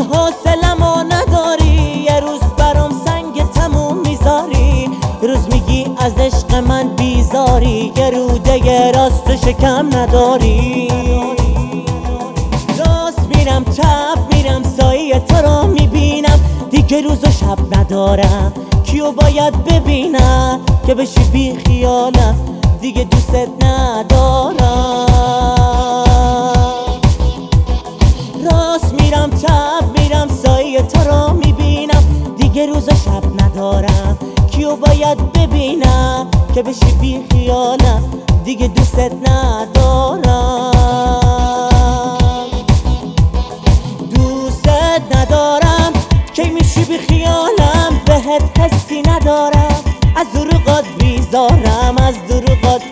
حوصله‌مو نداری، یه روز برام سنگ تموم میذاری. روز میگی از عشق من بیزاری، یه روده راست شکم نداری. راست میرم چپ میرم سایه تو رو میبینم، دیگه روز و شب ندارم. کیو باید ببینم که بشی بی خیالم، دیگه دوست ندارم. راست میرم چپ میرم سایه تو رو میبینم، دیگه روز و شب ندارم. کیو باید ببینم که بشی بی خیالم، دیگه دوست ندارم. دوست ندارم کی میشی بی خیالم، بهت حسی ندارم. از دروغات بیزارم، از دروغات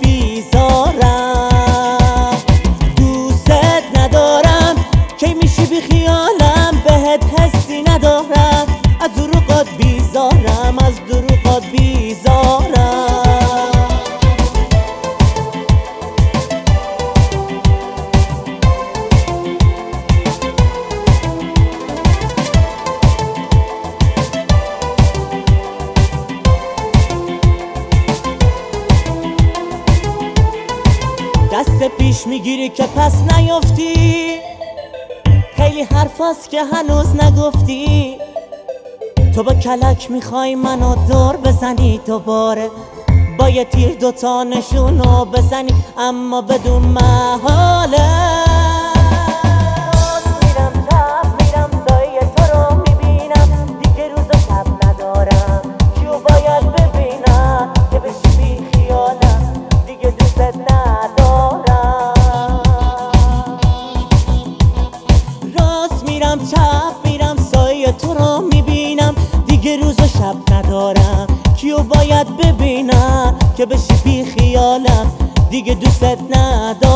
بیزارم. دوست ندارم کی میشی بی خیالم، بهت حسی ندارم. از دروغات بیزارم، از دروغات بیزارم. دست پیش میگیری که پس نیفتی، خیلی حرفاست که هنوز نگفتی. تو با کلک میخوای منو دور بزنی دوباره، با یه تیر دوتا نشونو بزنی اما بدون محاله. میرم چپ میرم سایه تو رو میبینم، دیگه روز و شب ندارم. کیو باید ببینم که بشی بی خیالم، دیگه دوست ندارم. راست میرم چپ میرم سایه تو رو میبینم، دیگه روز و شب ندارم. کیو باید ببینم که بشی بی خیالم، دیگه دوست ندارم.